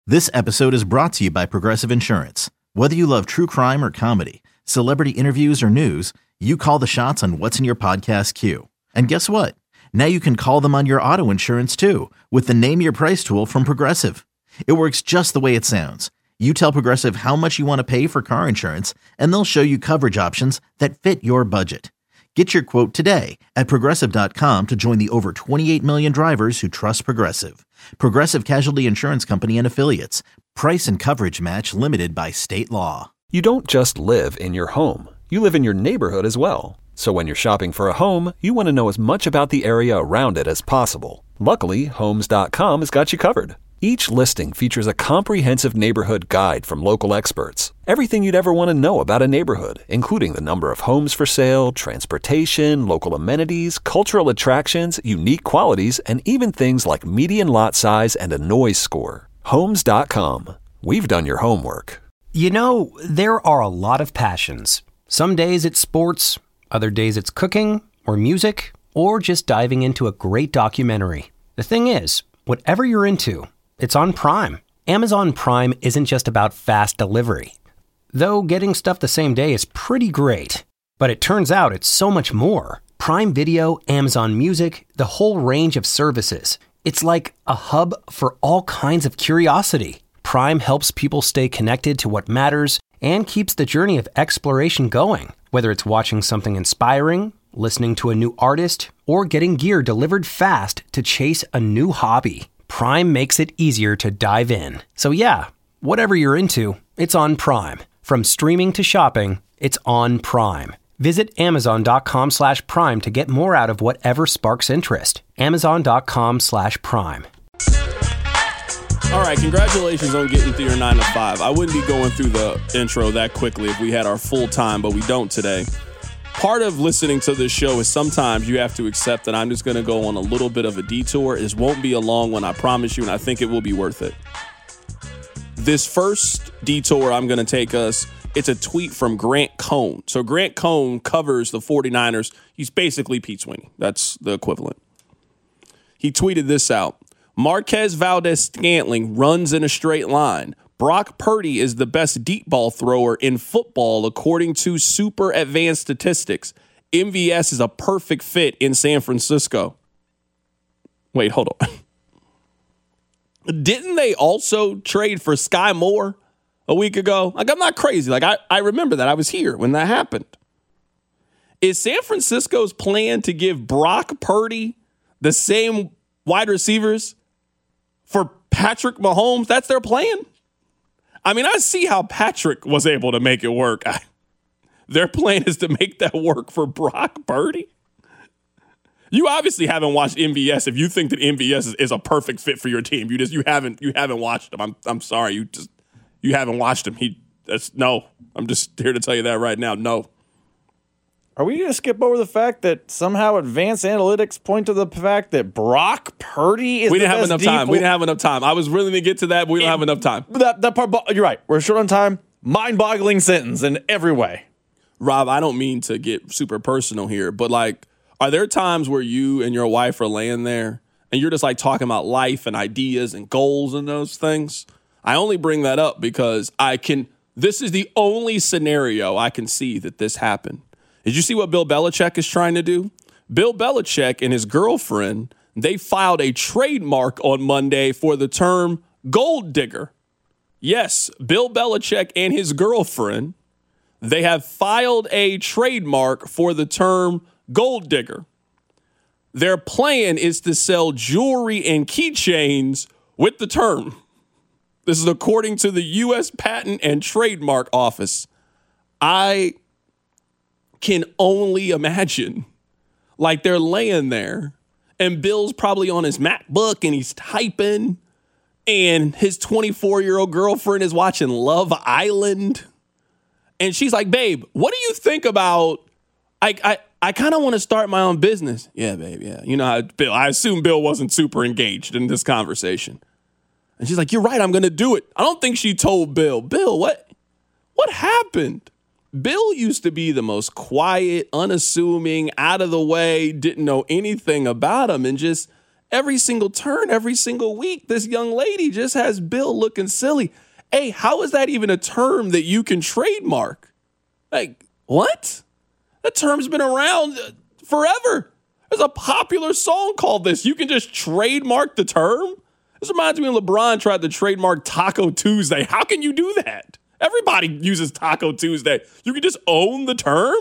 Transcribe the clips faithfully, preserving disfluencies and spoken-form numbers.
This episode is brought to you by Progressive Insurance. Whether you love true crime or comedy, celebrity interviews or news, you call the shots on what's in your podcast queue. And guess what? Now you can call them on your auto insurance too with the Name Your Price tool from Progressive. It works just the way it sounds. You tell Progressive how much you want to pay for car insurance, and they'll show you coverage options that fit your budget. Get your quote today at Progressive dot com to join the over twenty-eight million drivers who trust Progressive. Progressive Casualty Insurance Company and Affiliates. Price and coverage match limited by state law. You don't just live in your home. You live in your neighborhood as well. So when you're shopping for a home, you want to know as much about the area around it as possible. Luckily, Homes dot com has got you covered. Each listing features a comprehensive neighborhood guide from local experts. Everything you'd ever want to know about a neighborhood, including the number of homes for sale, transportation, local amenities, cultural attractions, unique qualities, and even things like median lot size and a noise score. Homes dot com. We've done your homework. You know, there are a lot of passions. Some days it's sports, other days it's cooking, or music, or just diving into a great documentary. The thing is, whatever you're into, it's on Prime. Amazon Prime isn't just about fast delivery. Though getting stuff the same day is pretty great. But it turns out it's so much more. Prime Video, Amazon Music, the whole range of services. It's like a hub for all kinds of curiosity. Prime helps people stay connected to what matters and keeps the journey of exploration going. Whether it's watching something inspiring, listening to a new artist, or getting gear delivered fast to chase a new hobby. Prime makes it easier to dive in. So yeah, whatever you're into, it's on Prime. From streaming to shopping, it's on Prime. Visit Amazon dot com slash Prime to get more out of whatever sparks interest. Amazon dot com slash Prime. All right, congratulations on getting through your nine to five. I wouldn't be going through the intro that quickly if we had our full time, but we don't today. Part of listening to this show is sometimes you have to accept that I'm just going to go on a little bit of a detour. It won't be a long one, I promise you, and I think it will be worth it. This first detour I'm going to take us, it's a tweet from Grant Cohn. So Grant Cohn covers the 49ers. He's basically Pete Sweeney. That's the equivalent. He tweeted this out. Marquez Valdes-Scantling runs in a straight line. Brock Purdy is the best deep ball thrower in football, according to super advanced statistics. M V S is a perfect fit in San Francisco. Wait, hold on. Didn't they also trade for Sky Moore a week ago? Like, I'm not crazy. Like, I, I remember that. I was here when that happened. Is San Francisco's plan to give Brock Purdy the same wide receivers for Patrick Mahomes? That's their plan? I mean, I see how Patrick was able to make it work. I, their plan is to make that work for Brock Purdy. You obviously haven't watched M V S. If you think that M V S is, is a perfect fit for your team, you just you haven't you haven't watched him. I'm I'm sorry, you just you haven't watched him. He that's no. I'm just here to tell you that right now. No. Are we going to skip over the fact that somehow advanced analytics point to the fact that Brock Purdy is we the didn't have best enough deep time. We didn't have enough time. I was willing to get to that, but we don't it, have enough time. That that part, you're right. We're short on time. Mind-boggling sentence in every way. Rob, I don't mean to get super personal here, but like, are there times where you and your wife are laying there and you're just like talking about life and ideas and goals and those things? I only bring that up because I can. This is the only scenario I can see that this happened. Did you see what Bill Belichick is trying to do? Bill Belichick and his girlfriend, they filed a trademark on Monday for the term gold digger. Yes, Bill Belichick and his girlfriend, they have filed a trademark for the term gold digger. Their plan is to sell jewelry and keychains with the term. This is according to the U S Patent and Trademark Office. I can only imagine, like, they're laying there and Bill's probably on his MacBook and he's typing and his twenty-four-year-old girlfriend is watching Love Island and she's like, babe, what do you think about, I I, I kind of want to start my own business. Yeah, babe, yeah. You know how Bill, I assume Bill wasn't super engaged in this conversation. And she's like, you're right, I'm going to do it. I don't think she told Bill, Bill, what, what happened? Bill used to be the most quiet, unassuming, out of the way, didn't know anything about him. And just Every single turn, every single week, this young lady just has Bill looking silly. Hey, how is that even a term that you can trademark? Like, what? That term's been around forever. There's a popular song called this. You can just trademark the term? This reminds me when LeBron tried to trademark Taco Tuesday. How can you do that? Everybody uses Taco Tuesday. You can just own the term?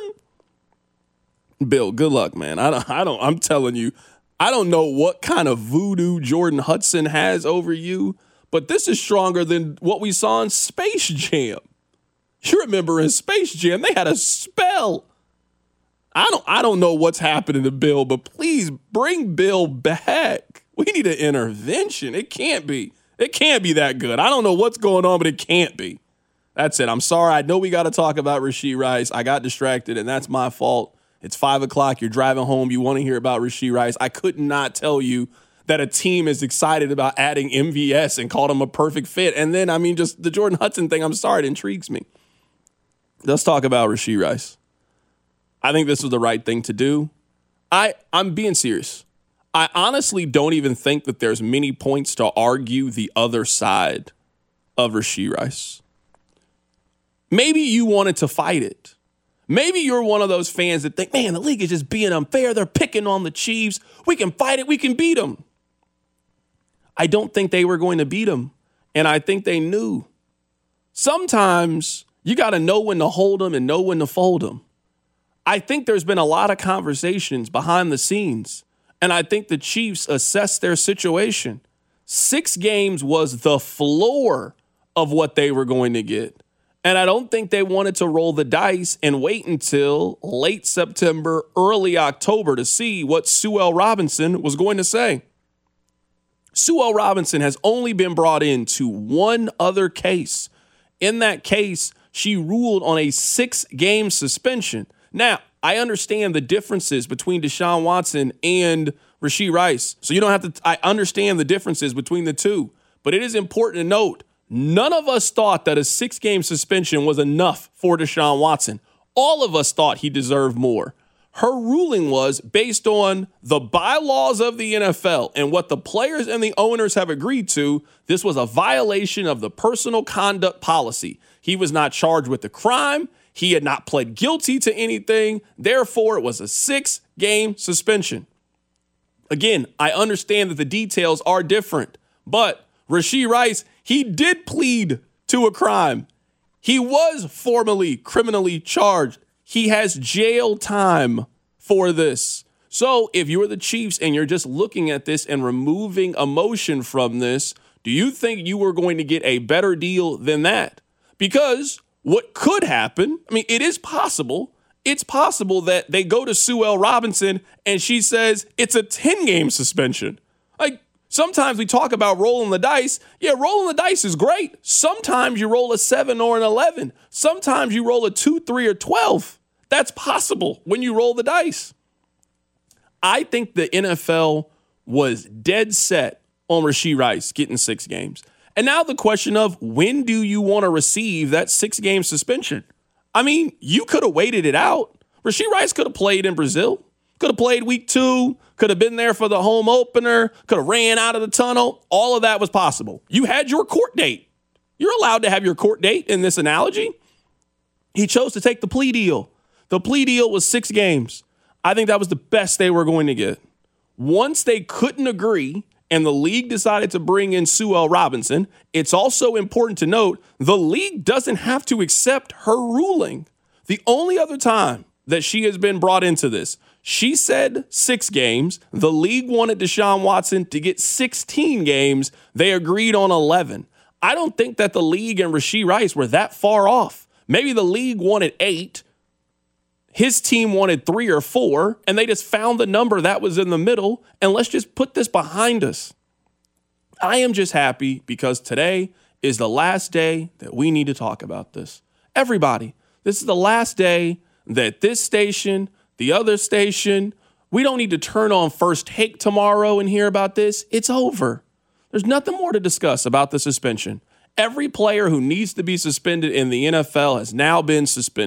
Bill, good luck, man. I don't, I don't, I'm telling you, I don't know what kind of voodoo Jordan Hudson has over you, but this is stronger than what we saw in Space Jam. You remember in Space Jam, they had a spell. I don't, I don't know what's happening to Bill, but please bring Bill back. We need an intervention. It can't be. It can't be that good. I don't know what's going on, but it can't be. That's it. I'm sorry. I know we got to talk about Rashee Rice. I got distracted, and that's my fault. It's five o'clock. You're driving home. You want to hear about Rashee Rice. I could not tell you that a team is excited about adding M V S and called him a perfect fit. And then, I mean, just the Jordan Hudson thing, I'm sorry, it intrigues me. Let's talk about Rashee Rice. I think this was the right thing to do. I, I'm being serious. I honestly don't even think that there's many points to argue the other side of Rashee Rice. Maybe you wanted to fight it. Maybe you're one of those fans that think, man, the league is just being unfair. They're picking on the Chiefs. We can fight it. We can beat them. I don't think they were going to beat them, and I think they knew. Sometimes you got to know when to hold them and know when to fold them. I think there's been a lot of conversations behind the scenes, and I think the Chiefs assessed their situation. Six games was the floor of what they were going to get. And I don't think they wanted to roll the dice and wait until late September, early October to see what Sue L. Robinson was going to say. Sue L. Robinson has only been brought into one other case. In that case, she ruled on a six-game suspension. Now, I understand the differences between Deshaun Watson and Rashee Rice. So you don't have to, I understand the differences between the two. But it is important to note, none of us thought that a six-game suspension was enough for Deshaun Watson. All of us thought he deserved more. Her ruling was based on the bylaws of the N F L and what the players and the owners have agreed to. This was a violation of the personal conduct policy. He was not charged with the crime. He had not pled guilty to anything. Therefore, it was a six-game suspension. Again, I understand that the details are different, but Rashee Rice, he did plead to a crime. He was formally criminally charged. He has jail time for this. So if you're the Chiefs and you're just looking at this and removing emotion from this, do you think you were going to get a better deal than that? Because what could happen, I mean, it is possible. It's possible that they go to Sue L. Robinson and she says it's a ten-game suspension. Like, sometimes we talk about rolling the dice. Yeah, rolling the dice is great. Sometimes you roll a seven or an eleven. Sometimes you roll a two, three, or twelve. That's possible when you roll the dice. I think the N F L was dead set on Rashee Rice getting six games. And now the question of when do you want to receive that six-game suspension? I mean, you could have waited it out. Rashee Rice could have played in Brazil, could have played week two, could have been there for the home opener, could have ran out of the tunnel. All of that was possible. You had your court date. You're allowed to have your court date in this analogy. He chose to take the plea deal. The plea deal was six games. I think that was the best they were going to get. Once they couldn't agree and the league decided to bring in Sue L. Robinson, it's also important to note the league doesn't have to accept her ruling. The only other time that she has been brought into this, she said six games. The league wanted Deshaun Watson to get sixteen games. They agreed on eleven. I don't think that the league and Rashee Rice were that far off. Maybe the league wanted eight. His team wanted three or four, and they just found the number that was in the middle, and let's just put this behind us. I am just happy because today is the last day that we need to talk about this. Everybody, this is the last day that this station, the other station, we don't need to turn on First Take tomorrow and hear about this. It's over. There's nothing more to discuss about the suspension. Every player who needs to be suspended in the N F L has now been suspended.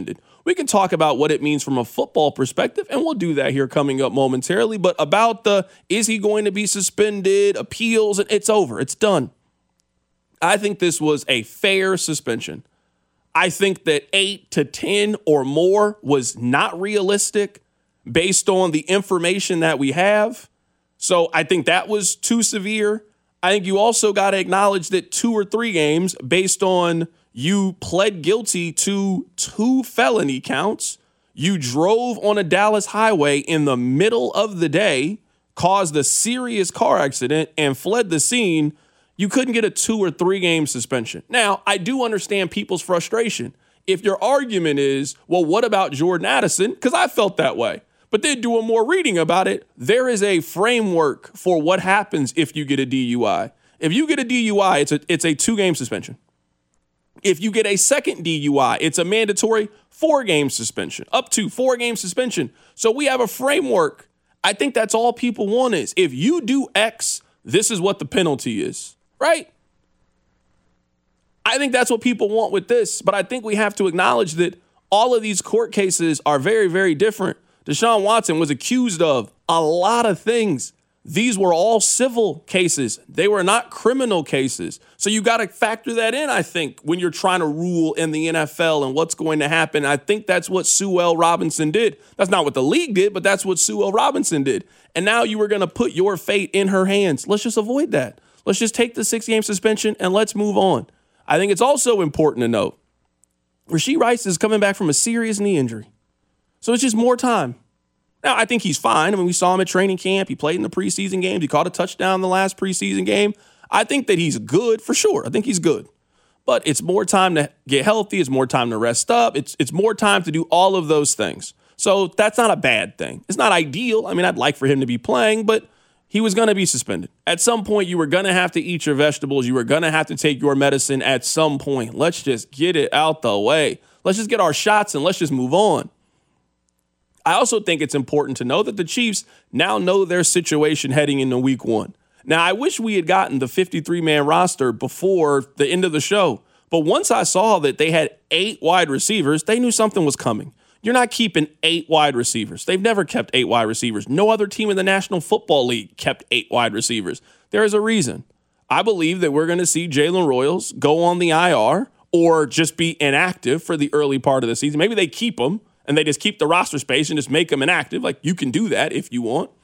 we can talk about what it means from a football perspective, and we'll do that here coming up momentarily. But about the, is he going to be suspended, appeals, and it's over. It's done. I think this was a fair suspension. I think that eight to ten or more was not realistic based on the information that we have. So I think that was too severe. I think you also got to acknowledge that two or three games based on you pled guilty to two felony counts. You drove on a Dallas highway in the middle of the day, caused a serious car accident, and fled the scene. You couldn't get a two or three game suspension. Now, I do understand people's frustration. If your argument is, well, what about Jordan Addison? Because I felt that way. But then doing more reading about it, there is a framework for what happens if you get a D U I. If you get a D U I, it's a, it's a two-game suspension. If you get a second D U I, it's a mandatory four-game suspension, up to four-game suspension. So we have a framework. I think that's all people want is, if you do X, this is what the penalty is. Right? I think that's what people want with this, but I think we have to acknowledge that all of these court cases are very, very different. Deshaun Watson was accused of a lot of things. These were all civil cases. They were not criminal cases. So you got to factor that in, I think, when you're trying to rule in the N F L and what's going to happen. I think that's what Sue L. Robinson did. That's not what the league did, but that's what Sue L. Robinson did. And now you were going to put your fate in her hands. Let's just avoid that. Let's just take the six-game suspension and let's move on. I think it's also important to note, Rashee Rice is coming back from a serious knee injury. So it's just more time. Now, I think he's fine. I mean, we saw him at training camp. He played in the preseason games. He caught a touchdown in the last preseason game. I think that he's good for sure. I think he's good. But it's more time to get healthy. It's more time to rest up. It's, it's more time to do all of those things. So that's not a bad thing. It's not ideal. I mean, I'd like for him to be playing, but he was going to be suspended. At some point, you were going to have to eat your vegetables. You were going to have to take your medicine at some point. Let's just get it out the way. Let's just get our shots and let's just move on. I also think it's important to know that the Chiefs now know their situation heading into week one. Now, I wish we had gotten the fifty-three man roster before the end of the show. But once I saw that they had eight wide receivers, they knew something was coming. You're not keeping eight wide receivers. They've never kept eight wide receivers. No other team in the National Football League kept eight wide receivers. There is a reason. I believe that we're going to see Jalen Royals go on the I R or just be inactive for the early part of the season. Maybe they keep him and they just keep the roster space and just make him inactive. Like, you can do that if you want.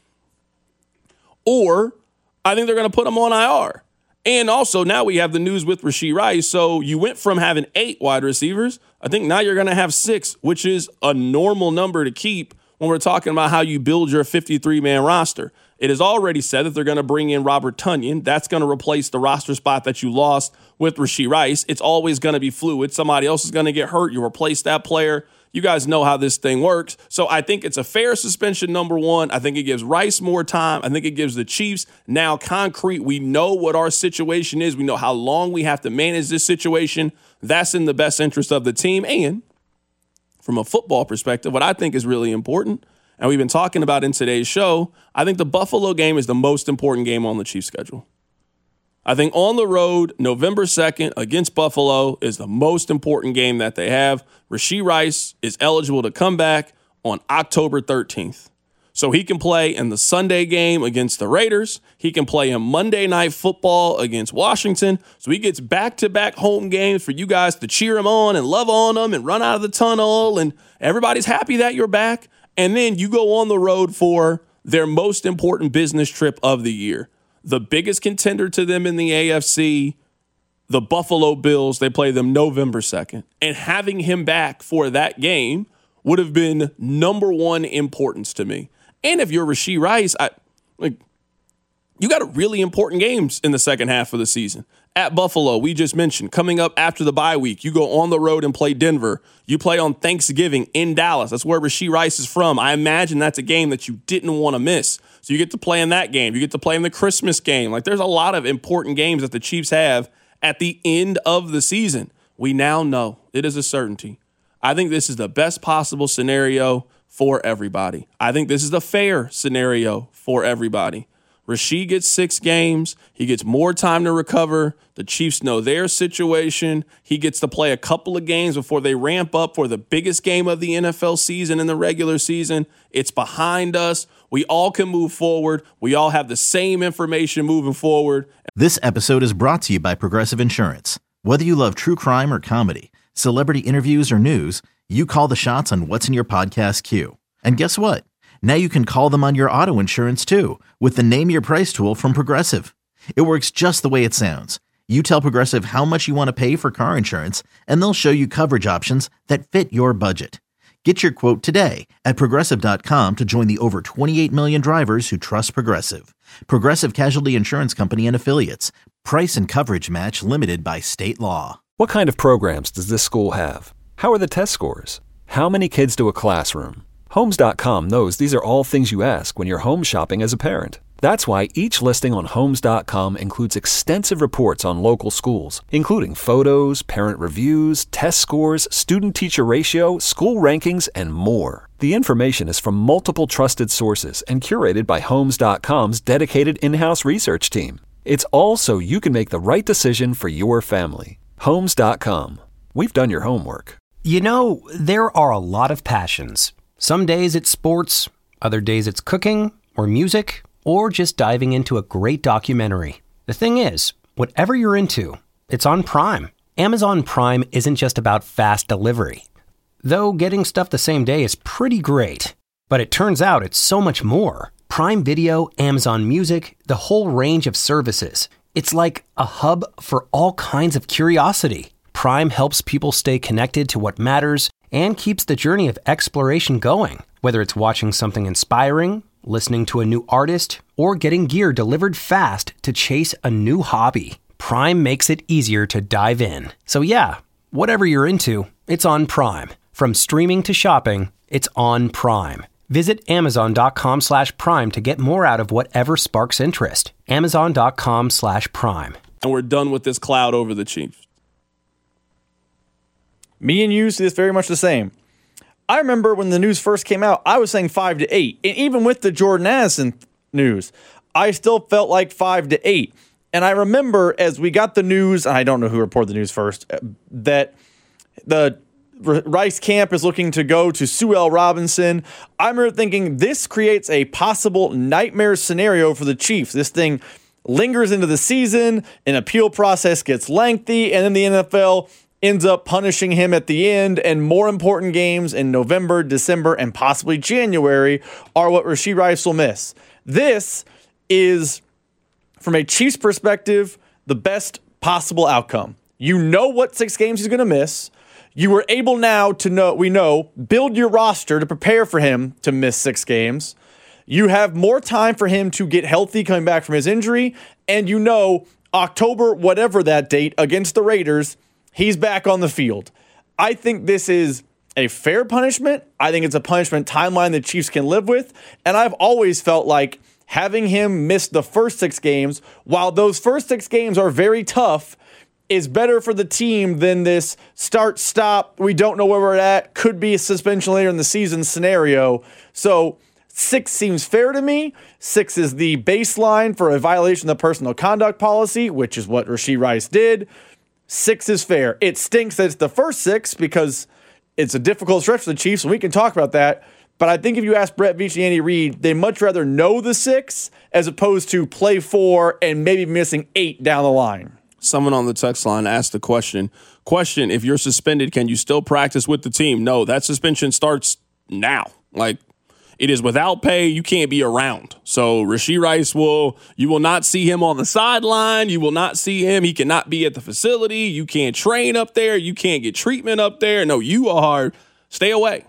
Or I think they're going to put him on I R. And also now we have the news with Rashee Rice. So you went from having eight wide receivers. I think now you're going to have six, which is a normal number to keep when we're talking about how you build your fifty-three man roster. It is already said that they're going to bring in Robert Tonyan. That's going to replace the roster spot that you lost with Rashee Rice. It's always going to be fluid. Somebody else is going to get hurt. You replace that player. You guys know how this thing works. So I think it's a fair suspension, number one. I think it gives Rice more time. I think it gives the Chiefs now concrete. We know what our situation is. We know how long we have to manage this situation. That's in the best interest of the team. And from a football perspective, what I think is really important, and we've been talking about in today's show, I think the Buffalo game is the most important game on the Chiefs schedule. I think on the road, November second against Buffalo is the most important game that they have. Rashee Rice is eligible to come back on October thirteenth. So he can play in the Sunday game against the Raiders. He can play in Monday Night Football against Washington. So he gets back-to-back home games for you guys to cheer him on and love on him and run out of the tunnel. And everybody's happy that you're back. And then you go on the road for their most important business trip of the year. The biggest contender to them in the A F C, the Buffalo Bills, they play them November second. And having him back for that game would have been number one importance to me. And if you're Rashee Rice, I, like, you got really important games in the second half of the season. At Buffalo, we just mentioned, coming up after the bye week, you go on the road and play Denver. You play on Thanksgiving in Dallas. That's where Rashee Rice is from. I imagine that's a game that you didn't want to miss. So you get to play in that game. You get to play in the Christmas game. Like, there's a lot of important games that the Chiefs have at the end of the season. We now know it is a certainty. I think this is the best possible scenario for everybody. I think this is the fair scenario for everybody. Rasheed gets six games. He gets more time to recover. The Chiefs know their situation. He gets to play a couple of games before they ramp up for the biggest game of the N F L season in the regular season. It's behind us. We all can move forward. We all have the same information moving forward. This episode is brought to you by Progressive Insurance. Whether you love true crime or comedy, celebrity interviews or news, you call the shots on what's in your podcast queue. And guess what? Now you can call them on your auto insurance too with the Name Your Price tool from Progressive. It works just the way it sounds. You tell Progressive how much you want to pay for car insurance, and they'll show you coverage options that fit your budget. Get your quote today at Progressive dot com to join the over twenty-eight million drivers who trust Progressive. Progressive Casualty Insurance Company and Affiliates. Price and coverage match limited by state law. What kind of programs does this school have? How are the test scores? How many kids do a classroom? Homes dot com knows these are all things you ask when you're home shopping as a parent. That's why each listing on Homes dot com includes extensive reports on local schools, including photos, parent reviews, test scores, student-teacher ratio, school rankings, and more. The information is from multiple trusted sources and curated by Homes dot com's dedicated in-house research team. It's all so you can make the right decision for your family. Homes dot com. We've done your homework. You know, there are a lot of passions. Some days it's sports, other days it's cooking or music, or just diving into a great documentary. The thing is, whatever you're into, it's on Prime. Amazon Prime isn't just about fast delivery. Though getting stuff the same day is pretty great. But it turns out it's so much more. Prime Video, Amazon Music, the whole range of services. It's like a hub for all kinds of curiosity. Prime helps people stay connected to what matters and keeps the journey of exploration going. Whether it's watching something inspiring, listening to a new artist, or getting gear delivered fast to chase a new hobby, Prime makes it easier to dive in. So yeah, whatever you're into, it's on Prime. From streaming to shopping, it's on Prime. Visit Amazon dot com slash Prime to get more out of whatever sparks interest. Amazon dot com slash Prime. And we're done with this cloud over the Chiefs. Me and you see this very much the same. I remember when the news first came out, I was saying five to eight. And even with the Jordan Addison news, I still felt like five to eight. And I remember as we got the news, and I don't know who reported the news first, that the Rice camp is looking to go to Sue L. Robinson. I remember thinking this creates a possible nightmare scenario for the Chiefs. This thing lingers into the season, an appeal process gets lengthy, and then the N F L ends up punishing him at the end, and more important games in November, December, and possibly January are what Rashee Rice will miss. This is, from a Chiefs perspective, the best possible outcome. You know what six games he's going to miss. You were able now to know, we know, build your roster to prepare for him to miss six games. You have more time for him to get healthy coming back from his injury, and you know October, whatever that date, against the Raiders, he's back on the field. I think this is a fair punishment. I think it's a punishment timeline the Chiefs can live with. And I've always felt like having him miss the first six games, while those first six games are very tough, is better for the team than this start, stop, we don't know where we're at, could be a suspension later in the season scenario. So six seems fair to me. Six is the baseline for a violation of the personal conduct policy, which is what Rashee Rice did. Six is fair. It stinks that it's the first six because it's a difficult stretch for the Chiefs, and we can talk about that. But I think if you ask Brett Veach and Andy Reid, they'd much rather know the six as opposed to play four and maybe missing eight down the line. Someone on the text line asked the question, question, if you're suspended, can you still practice with the team? No, that suspension starts now. Like, it is without pay. You can't be around. So Rashee Rice will, you will not see him on the sideline. You will not see him. He cannot be at the facility. You can't train up there. You can't get treatment up there. No, you are, stay away.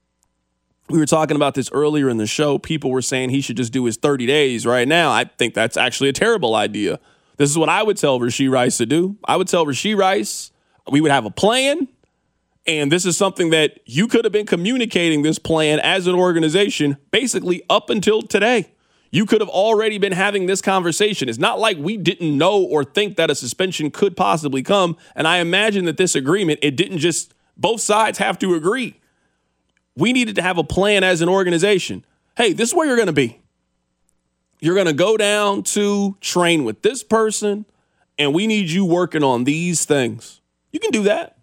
We were talking about this earlier in the show. People were saying he should just do his thirty days right now. I think that's actually a terrible idea. This is what I would tell Rashee Rice to do. I would tell Rashee Rice, we would have a plan. And this is something that you could have been communicating this plan as an organization basically up until today. You could have already been having this conversation. It's not like we didn't know or think that a suspension could possibly come. And I imagine that this agreement, it didn't just, both sides have to agree. We needed to have a plan as an organization. Hey, this is where you're going to be. you're going to go down to train with this person, and we need you working on these things. You can do that.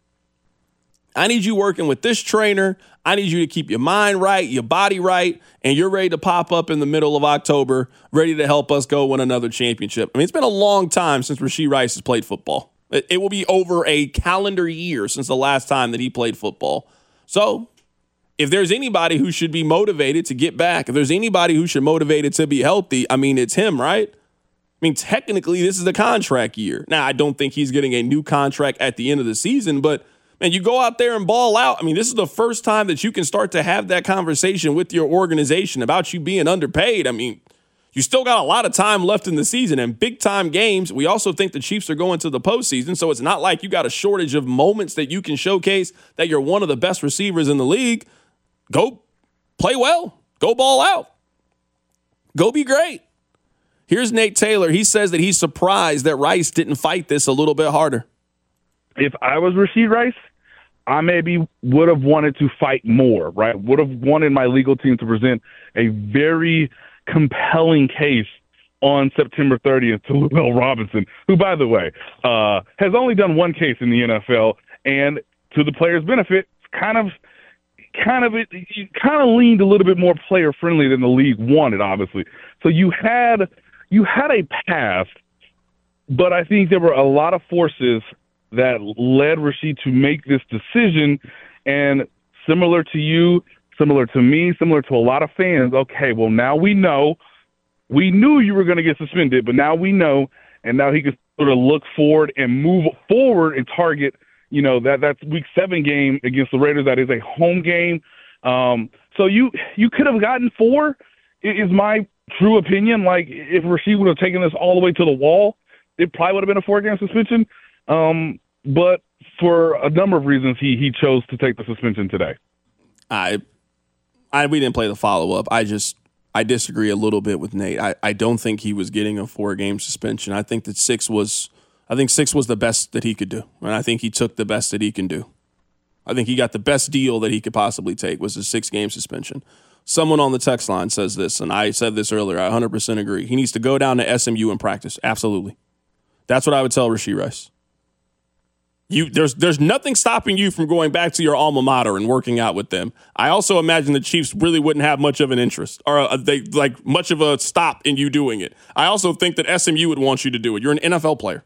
I need you working with this trainer. I need you to keep your mind right, your body right, and you're ready to pop up in the middle of October, ready to help us go win another championship. I mean, it's been a long time since Rashee Rice has played football. It, it will be over a calendar year since the last time that he played football. So if there's anybody who should be motivated to get back, if there's anybody who should motivated to be healthy, I mean, it's him, right? I mean, technically, this is a contract year. Now, I don't think he's getting a new contract at the end of the season, but man, you go out there and ball out. I mean, this is the first time that you can start to have that conversation with your organization about you being underpaid. I mean, you still got a lot of time left in the season and big-time games. We also think the Chiefs are going to the postseason, so it's not like you got a shortage of moments that you can showcase that you're one of the best receivers in the league. Go play well. Go ball out. Go be great. Here's Nate Taylor. He says that he's surprised that Rice didn't fight this a little bit harder. If I was Rashee Rice, I maybe would have wanted to fight more, right? Would have wanted my legal team to present a very compelling case on September thirtieth to Will Robinson, who, by the way, uh, has only done one case in the N F L, and to the player's benefit, kind of, kind of, it, it kind of leaned a little bit more player friendly than the league wanted, obviously. So you had, you had a path, but I think there were a lot of forces that led Rashee to make this decision. And similar to you, similar to me, similar to a lot of fans, okay, well, now we know. We knew you were going to get suspended, but now we know, and now he can sort of look forward and move forward and target, you know, that that's week seven game against the Raiders. That is a home game. Um, so you you could have gotten four, is my true opinion. Like, if Rashee would have taken this all the way to the wall, it probably would have been a four-game suspension. Um, but for a number of reasons, he he chose to take the suspension today. I, I we didn't play the follow up. I just I disagree a little bit with Nate. I, I don't think he was getting a four game suspension. I think that six was I think six was the best that he could do, and I think he took the best that he can do. I think he got the best deal that he could possibly take was a six game suspension. Someone on the text line says this, and I said this earlier. I one hundred percent agree. He needs to go down to S M U and practice. Absolutely, that's what I would tell Rashee Rice. You, there's there's nothing stopping you from going back to your alma mater and working out with them. I also imagine the Chiefs really wouldn't have much of an interest or a, they like much of a stop in you doing it. I also think that S M U would want you to do it. You're an N F L player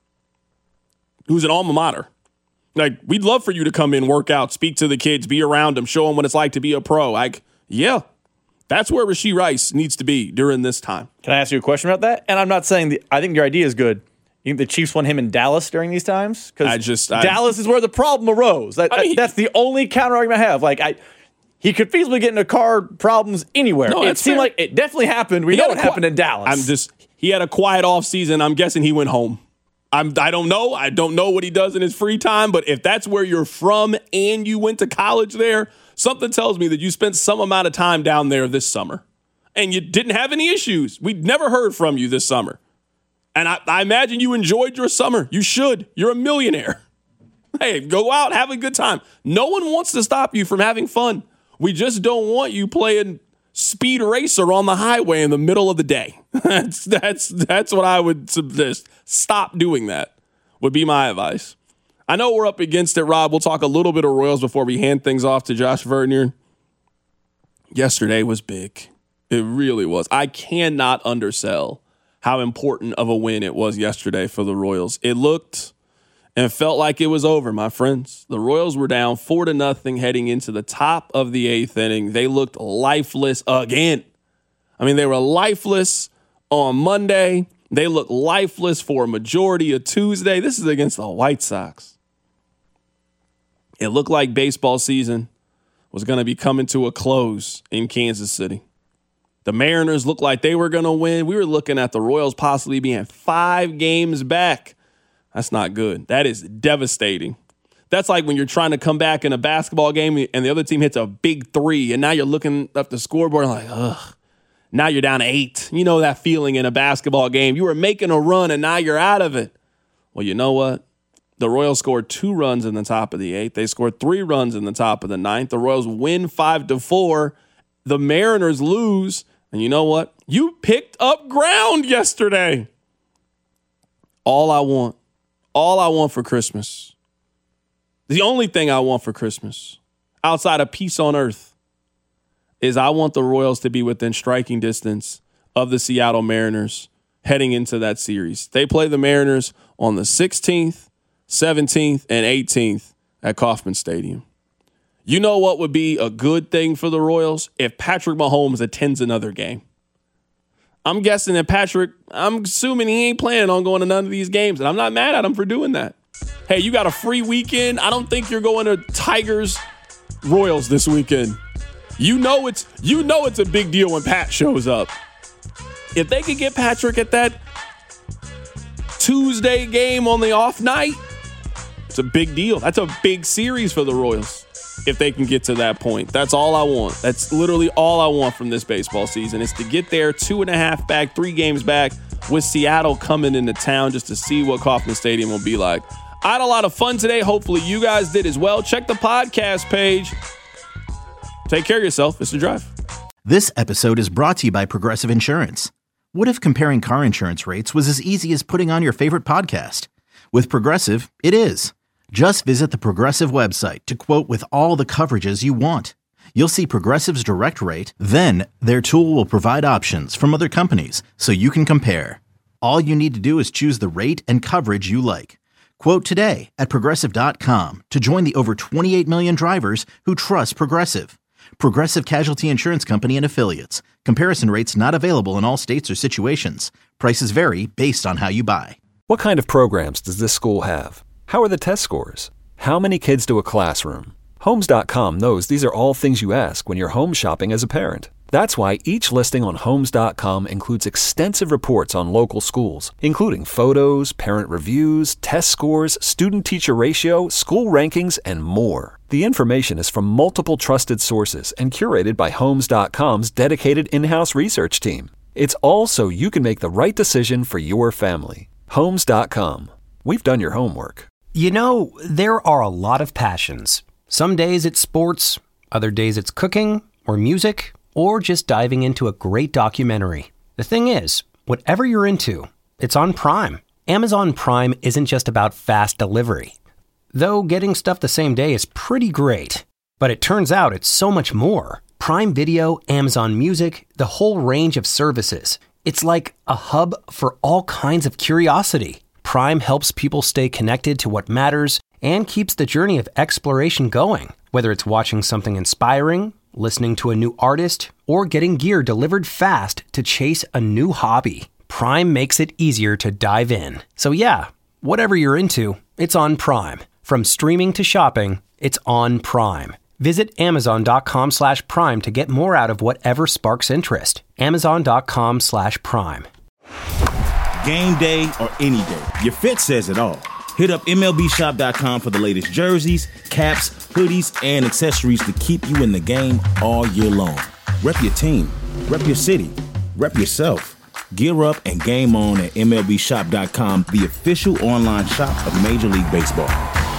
who's an alma mater. Like, we'd love for you to come in, work out, speak to the kids, be around them, show them what it's like to be a pro. Like, yeah, that's where Rashee Rice needs to be during this time. Can I ask you a question about that? And I'm not saying the, I think your idea is good. You think the Chiefs want him in Dallas during these times? Because Dallas is where the problem arose. That, I mean, that's the only counter argument I have. Like, I, he could feasibly get into car problems anywhere. No, it seemed fair. Like it definitely happened. We he know it happened in Dallas. I'm just he had a quiet off season. I'm guessing he went home. I'm I don't know. I don't know what he does in his free time. But if that's where you're from and you went to college there, something tells me that you spent some amount of time down there this summer, and you didn't have any issues. We'd never heard from you this summer. And I, I imagine you enjoyed your summer. You should. You're a millionaire. Hey, go out, have a good time. No one wants to stop you from having fun. We just don't want you playing speed racer on the highway in the middle of the day. That's that's that's what I would suggest. Stop doing that would be my advice. I know we're up against it, Rob. We'll talk a little bit of Royals before we hand things off to Josh Vernier. Yesterday was big. It really was. I cannot undersell how important of a win it was yesterday for the Royals. It looked and felt like it was over, my friends. The Royals were down four to nothing heading into the top of the eighth inning. They looked lifeless again. I mean, they were lifeless on Monday. They looked lifeless for a majority of Tuesday. This is against the White Sox. It looked like baseball season was going to be coming to a close in Kansas City. The Mariners looked like they were going to win. We were looking at the Royals possibly being five games back. That's not good. That is devastating. That's like when you're trying to come back in a basketball game and the other team hits a big three, and now you're looking up the scoreboard and like, ugh, now you're down to eight. You know that feeling in a basketball game. You were making a run, and now you're out of it. Well, you know what? The Royals scored two runs in the top of the eighth. They scored three runs in the top of the ninth. The Royals win five to four. The Mariners lose. And you know what? You picked up ground yesterday. All I want, all I want for Christmas, the only thing I want for Christmas outside of peace on earth is I want the Royals to be within striking distance of the Seattle Mariners heading into that series. They play the Mariners on the sixteenth, seventeenth, and eighteenth at Kauffman Stadium. You know what would be a good thing for the Royals? If Patrick Mahomes attends another game. I'm guessing that Patrick, I'm assuming he ain't planning on going to none of these games, and I'm not mad at him for doing that. Hey, you got a free weekend. I don't think you're going to Tigers Royals this weekend. You know it's you know it's a big deal when Pat shows up. If they could get Patrick at that Tuesday game on the off night, it's a big deal. That's a big series for the Royals if they can get to that point. That's all I want. That's literally all I want from this baseball season is to get there two and a half back, three games back with Seattle coming into town just to see what Kauffman Stadium will be like. I had a lot of fun today. Hopefully you guys did as well. Check the podcast page. Take care of yourself. It's The Drive. This episode is brought to you by Progressive Insurance. What if comparing car insurance rates was as easy as putting on your favorite podcast? With Progressive, it is. Just visit the Progressive website to quote with all the coverages you want. You'll see Progressive's direct rate, then their tool will provide options from other companies so you can compare. All you need to do is choose the rate and coverage you like. Quote today at Progressive dot com to join the over twenty-eight million drivers who trust Progressive. Progressive Casualty Insurance Company and Affiliates. Comparison rates not available in all states or situations. Prices vary based on how you buy. What kind of programs does this school have? How are the test scores? How many kids do a classroom? Homes dot com knows these are all things you ask when you're home shopping as a parent. That's why each listing on Homes dot com includes extensive reports on local schools, including photos, parent reviews, test scores, student-teacher ratio, school rankings, and more. The information is from multiple trusted sources and curated by Homes dot com's dedicated in-house research team. It's all so you can make the right decision for your family. Homes dot com. We've done your homework. You know, there are a lot of passions. Some days it's sports, other days it's cooking or music, or just diving into a great documentary. The thing is, whatever you're into, it's on Prime. Amazon Prime isn't just about fast delivery. Though getting stuff the same day is pretty great. But it turns out it's so much more. Prime Video, Amazon Music, the whole range of services. It's like a hub for all kinds of curiosity. Prime helps people stay connected to what matters and keeps the journey of exploration going. Whether it's watching something inspiring, listening to a new artist, or getting gear delivered fast to chase a new hobby, Prime makes it easier to dive in. So yeah, whatever you're into, it's on Prime. From streaming to shopping, it's on Prime. Visit Amazon dot com slash Prime to get more out of whatever sparks interest. Amazon dot com slash Prime. Game day or any day, your fit says it all. Hit up M L B shop dot com for the latest jerseys, caps, hoodies, and accessories to keep you in the game all year long. Rep your team, rep your city, rep yourself. Gear up and game on at M L B shop dot com, the official online shop of Major League Baseball.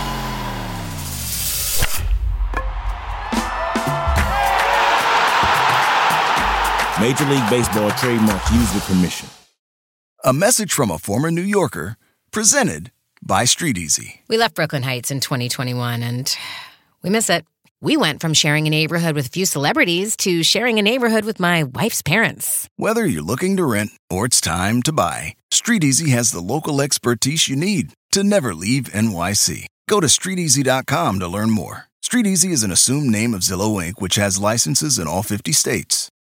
Major League Baseball trademarks used with permission. A message from a former New Yorker, presented by Street Easy. We left Brooklyn Heights in twenty twenty-one, and we miss it. We went from sharing a neighborhood with a few celebrities to sharing a neighborhood with my wife's parents. Whether you're looking to rent or it's time to buy, Street Easy has the local expertise you need to never leave N Y C. Go to street easy dot com to learn more. Street Easy is an assumed name of Zillow Incorporated, which has licenses in all fifty states.